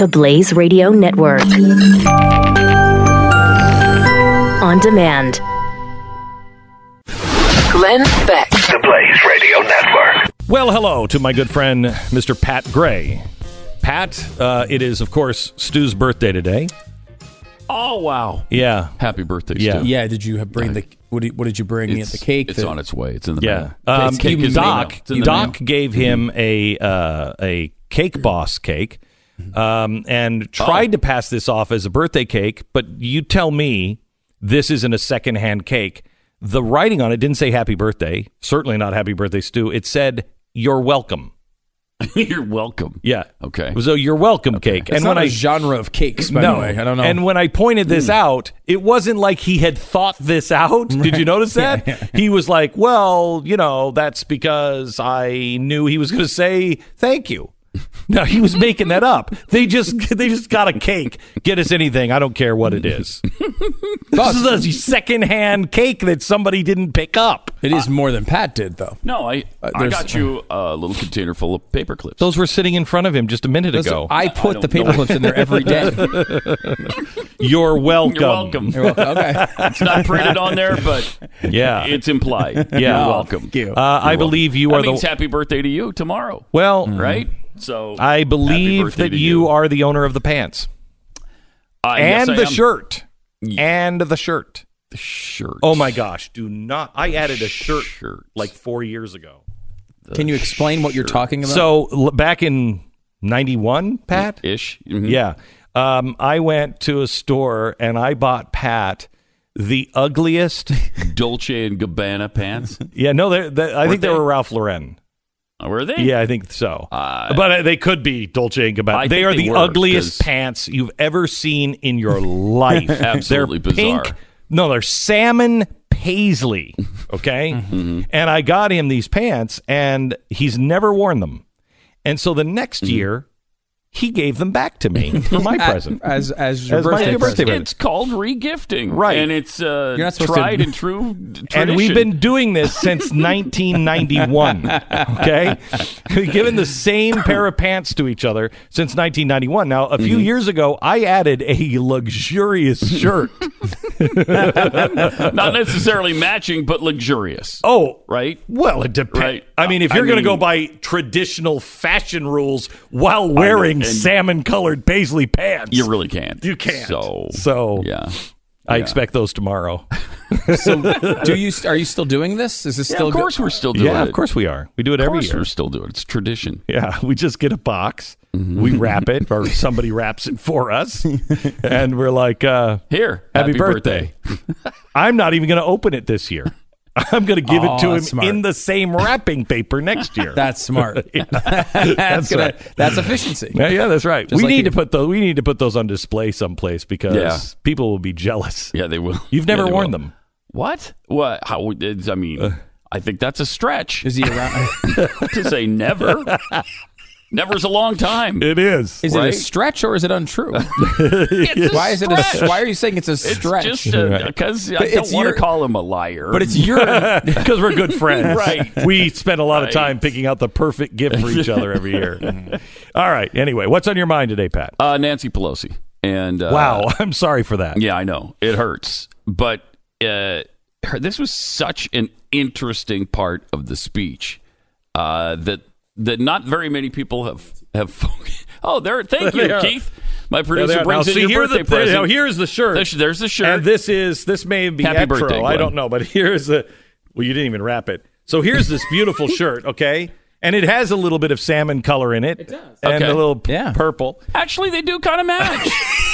the Blaze Radio Network. On demand. Glenn Beck. The Blaze Radio Network. Well, hello to my good friend, Mr. Pat Gray. Pat, it is, of course, Stu's birthday today. Oh, wow. Yeah. Happy birthday, Yeah. Stu. Yeah, did you bring the what did you bring? The cake? It's on its way. It's in the mail. Cake is Doc in the mail. gave him a Cake Boss cake and tried to pass this off as a birthday cake, but you tell me this isn't a secondhand cake. The writing on it didn't say happy birthday. Certainly not happy birthday, Stu. It said, you're welcome. You're welcome. Yeah. Okay. It was a you're welcome cake. It's not a genre of cakes, by the way. I don't know. And when I pointed this out, it wasn't like he had thought this out. Did you notice that? Yeah. He was like, well, that's because I knew he was going to say thank you. No, he was making that up. They just got a cake. Get us anything. I don't care what it is. This is a secondhand cake that somebody didn't pick up. It is more than Pat did, though. No, I got you a little container full of paper clips. Those were sitting in front of him just a minute ago. I put the paper clips in there every day. You're welcome. You're welcome. You're welcome. Okay. It's not printed on there, but Yeah. it's implied. Yeah. You're welcome. Thank you. I believe you are That means happy birthday to you tomorrow, Well, right? So I happy believe birthday that to you are the owner of the pants. Yes, and I the am. shirt. And the shirt. The shirt. Oh my gosh, do not. I added a shirt Shirt. like 4 years ago. Can you explain what you're talking about? So back in 91, Pat? Ish. Mhm. Yeah. I went to a store and I bought Pat the ugliest. Dolce and Gabbana pants. Yeah, no, I think they they? were Ralph Lauren. Were they? Yeah, I think so. But they could be Dolce and Gabbana. I They think are they the were, ugliest 'cause- pants you've ever seen in your life. Absolutely they're bizarre. Pink. No, they're salmon paisley. Okay, and I got him these pants, and he's never worn them. And so the next year, he gave them back to me for my present. as your As my birthday birthday present. present. It's called regifting. Right. And it's not supposed tried to- and true tradition. And we've been doing this since 1991. Okay, we've given the same pair of pants to each other since 1991. Now, a few years ago, I added a luxurious shirt. not necessarily matching, but luxurious. Oh, Right? well, it depends. Right. I mean, if I you're going to mean- go by traditional fashion rules while wearing and- salmon-colored paisley pants, You really can't. You can't. So yeah. I Yeah. expect those tomorrow. Are you still doing this? Is this Yeah, still of course we're still doing Yeah, it. of course we are. We do it Of every course year. we're still doing it. It's tradition. Yeah, we just get a box, we wrap it, or somebody wraps it for us, and we're like, Here, happy birthday. I'm not even going to open it this year. I'm going to give it to him that's smart. in the same wrapping paper next year. That's smart. That's right. That's efficiency. Yeah, that's right. Just We like need you. to put those on display someplace because Yeah. people will be jealous. Yeah, they will. You've never Yeah, they worn will. them. What? What? How? I mean, I think that's a stretch Is he around? to say never. Never's a long time. It is. Is it a Right? stretch or is it untrue? It's a Why is it stretch. Why are you saying it's a stretch? It's just because I But don't it's want your- to call him a liar. but it's your. Because we're good friends. Right. We spend a lot of Right. time picking out the perfect gift for each other every year. All right. Anyway, what's on your mind today, Pat? Nancy Pelosi. And Wow. I'm sorry for that. Yeah, I know it hurts, but this was such an interesting part of the speech that not very many people have. Oh, there! Thank you, They are. Keith. My There producer they are. brings Now, in see, your here birthday present. now, here's the shirt. There's the shirt. And this may be Happy retro. birthday, I Glenn. don't know, but here's well, you didn't even wrap it. So here's this beautiful shirt, okay? And it has a little bit of salmon color in it. It does. And Okay. a little Yeah. purple. Actually, they do kind of match.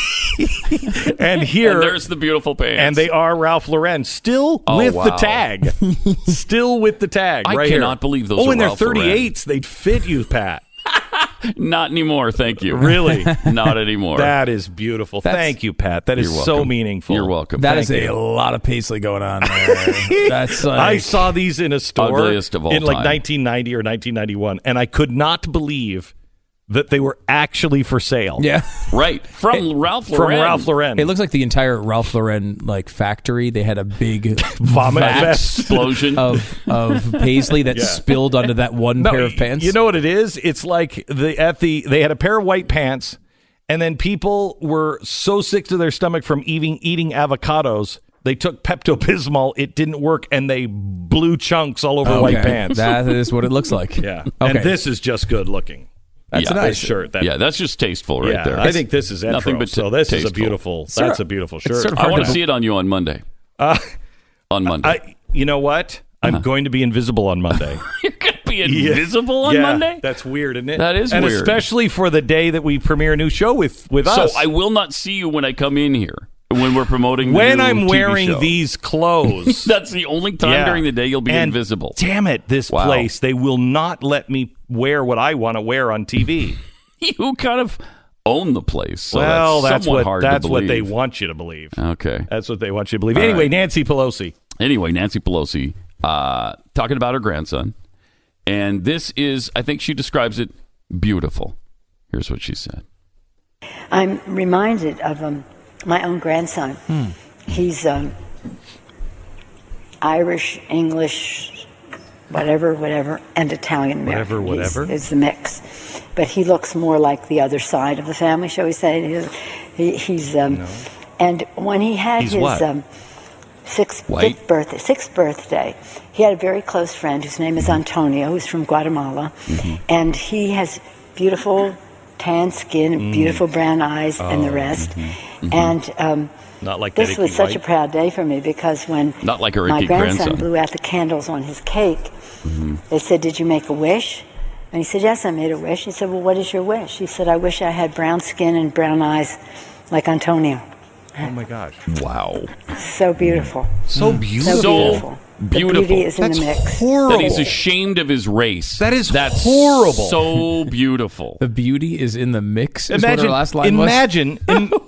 And here And there's the beautiful pants. and they are Ralph Lauren, still Oh, with the wow. tag. Still with the tag. I right cannot here. believe those Oh, are and they're Ralph Lauren. 38s. They'd fit you, Pat. Not anymore, thank you. Really? Not anymore. That is beautiful. Thank you, Pat. That is You're so welcome. meaningful. You're welcome. That Thank is a you. lot of paisley going on there. That's like, I saw these in a store Ugliest of all in like time. 1990 or 1991, and I could not believe that they were actually for sale. yeah. Right. From Ralph From Lauren. Ralph Lauren. It looks like the entire Ralph Lauren like factory. They had a big Vomit vat fest. Explosion. of paisley that spilled onto that one pair of pants. You know what it is? It's like they had a pair of white pants, And then people were so sick to their stomach from eating avocados, they took Pepto-Bismol. It didn't work, and they blew chunks all over white pants. That is what it looks like. Yeah. Okay. And this is just good looking. That's a This nice shirt. That's just tasteful right there. I think this is Etro. Nothing but so this is a tasteful. beautiful. Sort That's of- a beautiful it's shirt. sort of I hard want to to- see it on you on Monday. On Monday. You know what? I'm going to be invisible on Monday. You're going to be invisible on Yeah, Monday? That's weird, isn't it? That is and weird. especially for the day that we premiere a new show with So us. I will not see you when I come in here, when we're promoting the when new I'm TV wearing show. these clothes. That's the only time Yeah. during the day you'll be And invisible. Damn it, this Wow. place. They will not let me wear what I want to wear on TV. You kind of own the place. So well, that's somewhat hard to what they believe. want you to believe. Okay. That's what they want you to believe. All Anyway, right. Nancy Pelosi. Anyway, Nancy Pelosi talking about her grandson. And this is, I think she describes it beautiful. Here's what she said. I'm reminded of my own grandson. He's Irish, English, whatever, and Italian American. Whatever. It's the mix. But he looks more like the other side of the family, shall we say. He's and when he had He's his what? sixth White? birthday, he had a very close friend whose name is Antonio, who's from Guatemala, and he has beautiful tan skin and beautiful brown eyes and the rest. And Not like that this was Icky such a White. proud day for me because when Not like her my icky grandson grandson. blew out the candles on his cake, they said, "Did you make a wish?" And he said, "Yes, I made a wish." He said, "Well, what is your wish?" He said, "I wish I had brown skin and brown eyes like Antonio." Oh, my gosh. Wow. So beautiful. So So beautiful. beautiful. beautiful. The beauty is in the mix. horrible. That he's ashamed of his race. That's That's horrible. so beautiful. The beauty is in the mix. Is what her last line was. imagine,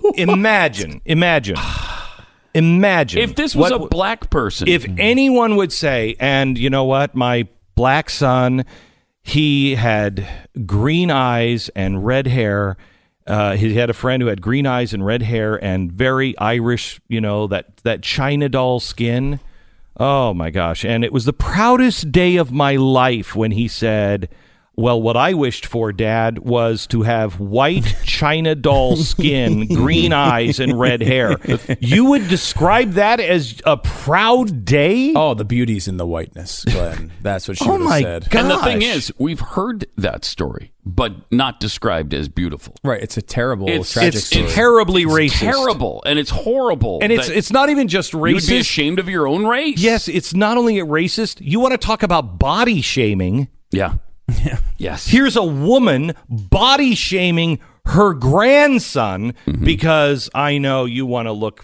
imagine. If this was what- a black person. If anyone would say, and you know what, my black son, he had green eyes and red hair. He had a friend who had green eyes and red hair and very Irish, that China doll skin. Oh, my gosh. And it was the proudest day of my life when he said, well, what I wished for, Dad, was to have white China doll skin, green eyes, and red hair. You would describe that as a proud day? Oh, the beauty's in the whiteness, Glenn. That's what she would have my said. God. and the thing Gosh. is, we've heard that story, but not described as beautiful. Right. It's a terrible, It's- tragic It's story. terribly racist. Terrible, and it's horrible. And that it's not even just you would be racist. ashamed of your own race. Yes, it's not only racist. You want to talk about body shaming. Yeah. Yes. Here's a woman body shaming her grandson because I know you want to look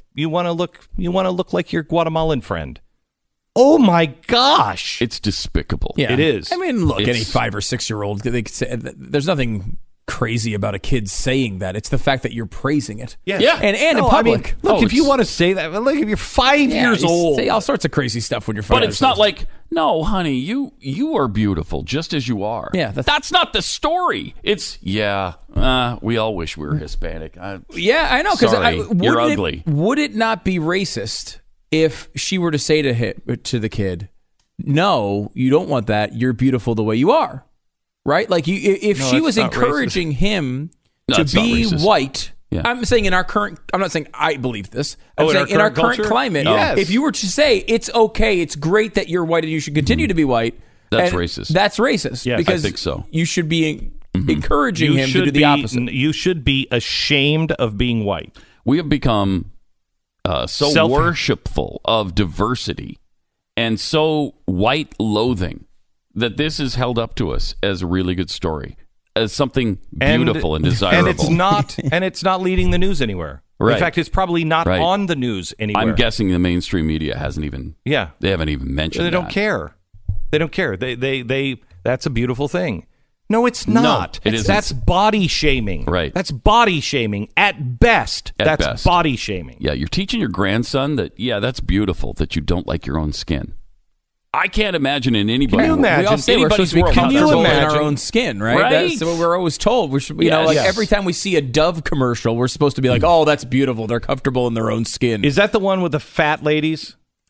like your Guatemalan friend. Oh my gosh. It's despicable. Yeah. It is. I mean, look, any It's- 5 or 6 year old, they could say, there's nothing crazy about a kid saying that. It's the fact that you're praising it. Yes. Yeah. And in No, I mean, public. look, Oh, if you it's- want to say that, look, if you're 5 years you old. say all sorts of crazy stuff when you're 5 But years it's not old. like, no, honey, you are beautiful just as you are. Yeah, that's not the story. It's we all wish we were Hispanic. Yeah, I know. Because Sorry, you're ugly. Would it not be racist if she were to say to the kid, "No, you don't want that. You're beautiful the way you are." Right? Like if No, she that's was not encouraging him No, to it's not be racist. white. Yeah. I'm saying I'm not saying I believe this. I'm Oh, saying in our current culture? climate, Yes. if you were to say it's okay, it's great that you're white and you should continue to be white. That's and racist. That's racist. Yes, I because think so. You should be encouraging him to do the be, opposite. You should be ashamed of being white. We have become so Self- worshipful of diversity and so white loathing that this is held up to us as a really good story, as something beautiful and desirable. And it's not leading the news anywhere. Right. In fact, it's probably not Right. on the news anywhere. I'm guessing the mainstream media hasn't even. Yeah. They haven't even mentioned. They don't that. care. They don't care. They that's a beautiful thing. No, it's not. it isn't. That's body shaming. Right. That's body shaming at best. At That's best. body shaming. Yeah, you're teaching your grandson that. Yeah, that's beautiful that you don't like your own skin. I can't imagine in anybody. Can you imagine? We all say we're anybody's supposed to be world. comfortable in imagine? our own skin, right? Right. That's what we're always told. We should, Yes. like Yes. every time we see a Dove commercial, we're supposed to be like, "Oh, that's beautiful. They're comfortable in their own skin." Is that the one with the fat ladies?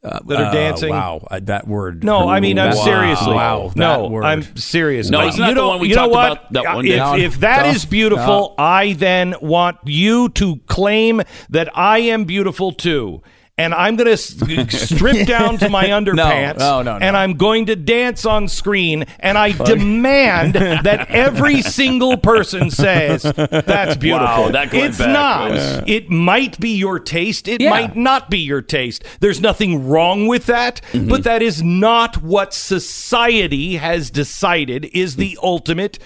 that are dancing. Wow, that word. No, I mean, I'm seriously. Wow, no, that word. I'm serious. No, Like, isn't that you the know- one we you know talked what? about that one day? If that is beautiful, I then want you to claim that I am beautiful too. And I'm going to strip down to my underpants, No. and I'm going to dance on screen, and I demand that every single person says, that's beautiful. Wow, that going it's back not. was- It might be your taste. It Yeah. might not be your taste. There's nothing wrong with that, but that is not what society has decided is the ultimate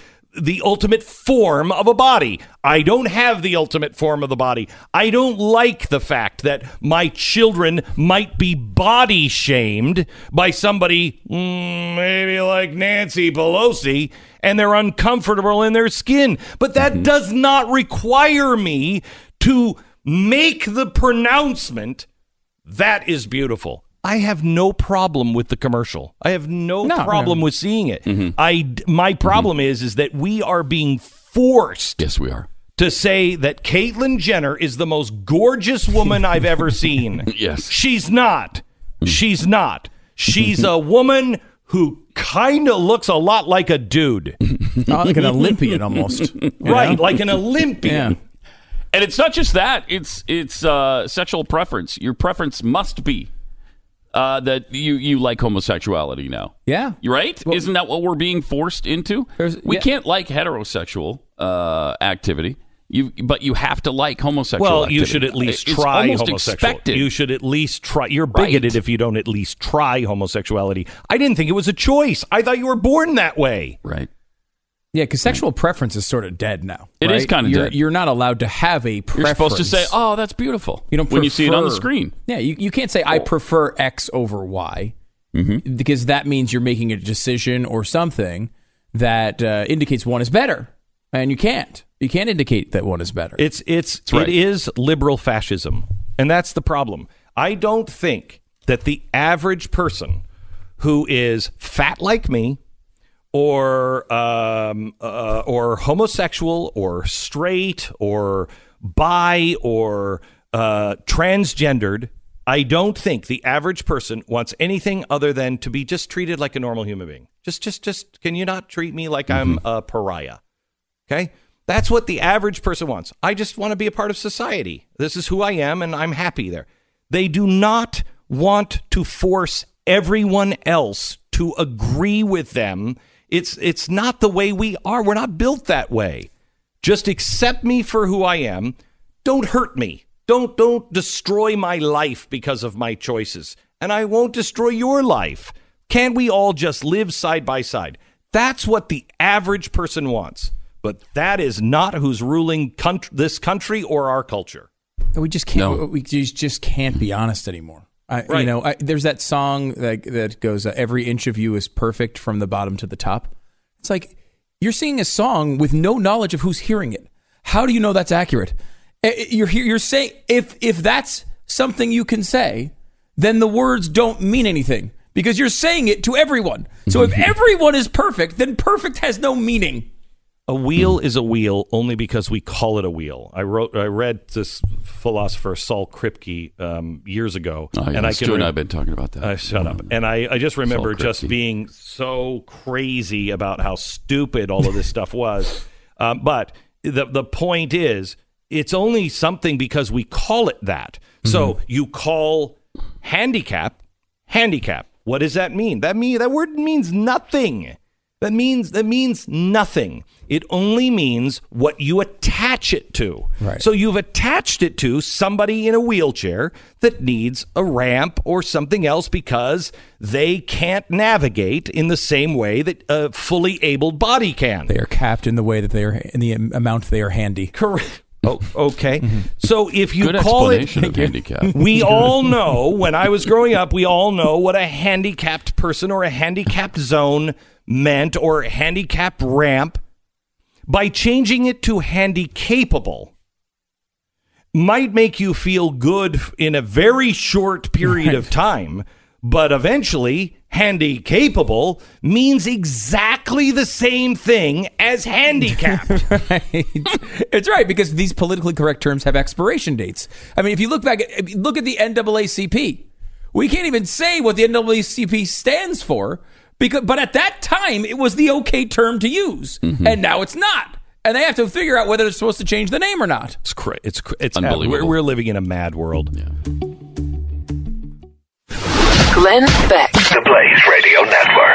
form of a body. I don't have the ultimate form of the body. I don't like the fact that my children might be body shamed by somebody maybe like Nancy Pelosi, and they're uncomfortable in their skin. But that does not require me to make the pronouncement that is beautiful. I have no problem with the commercial. I have no problem with seeing it. My problem is that we are being forced Yes, we are. to say that Caitlyn Jenner is the most gorgeous woman I've ever seen. Yes. She's not. She's not. She's a woman who kind of looks a lot like a dude. Like an Olympian almost. Right, like an Olympian. Yeah. And it's not just that. It's sexual preference. Your preference must be that you like homosexuality now. Yeah. You right? Isn't that what we're being forced into? We can't like heterosexual activity. But you have to like homosexual activity. You should at least It's try almost homosexual. expected. You should at least try. You're bigoted if you don't at least try homosexuality. I didn't think it was a choice. I thought you were born that way. Right. Yeah, because sexual preference is sort of dead now. It is kind of dead. You're not allowed to have a preference. You're supposed to say, "Oh, that's beautiful." You don't when you see it on the prefer- screen. Yeah, you can't say, I prefer X over Y, because that means you're making a decision or something that indicates one is better. And you can't. You can't indicate that one is better. It right. is liberal fascism, and that's the problem. I don't think that the average person who is fat like me, or homosexual, or straight, or bi, or transgendered, I don't think the average person wants anything other than to be just treated like a normal human being. Just can you not treat me like I'm a pariah? Okay? That's what the average person wants. I just want to be a part of society. This is who I am, and I'm happy there. They do not want to force everyone else to agree with them. It's not the way we are. We're not built that way. Just accept me for who I am. Don't hurt me. Don't destroy my life because of my choices. And I won't destroy your life. Can't we all just live side by side? That's what the average person wants. But that is not who's ruling this country or our culture. We just can't. No. We just can't be honest anymore. Right. There's that song that goes, "Every inch of you is perfect from the bottom to the top." It's like you're singing a song with no knowledge of who's hearing it. How do you know that's accurate? You're saying if that's something you can say, then the words don't mean anything because you're saying it to everyone. So if everyone is perfect, then perfect has no meaning. A wheel is a wheel only because we call it a wheel. I read this philosopher Saul Kripke years ago, Oh, yeah. and Stu and I have been talking about that. Shut up. And I just remember Saul just Kripke. being so crazy about how stupid all of this stuff was. But the point is, it's only something because we call it that. So you call handicap. What does that mean? That word means nothing. That means nothing. It only means what you attach it to. Right. So you've attached it to somebody in a wheelchair that needs a ramp or something else because they can't navigate in the same way that a fully abled body can. They are capped in the way that they are in the amount they are handy. Correct. Oh, okay. So if you Good call it, explanation of handicap. we all know, when I was growing up, we all know what a handicapped person or a handicapped zone meant, or handicapped ramp. By changing it to handy-capable might make you feel good in a very short period of time, but eventually handy-capable means exactly the same thing as handicapped. Right. It's right, because these politically correct terms have expiration dates. I mean, if you look back, look at the NAACP. We can't even say what the NAACP stands for, but at that time, it was the okay term to use, and now it's not. And they have to figure out whether they're supposed to change the name or not. It's unbelievable. We're living in a mad world. Yeah. Glenn Beck. The Blaze Radio Network.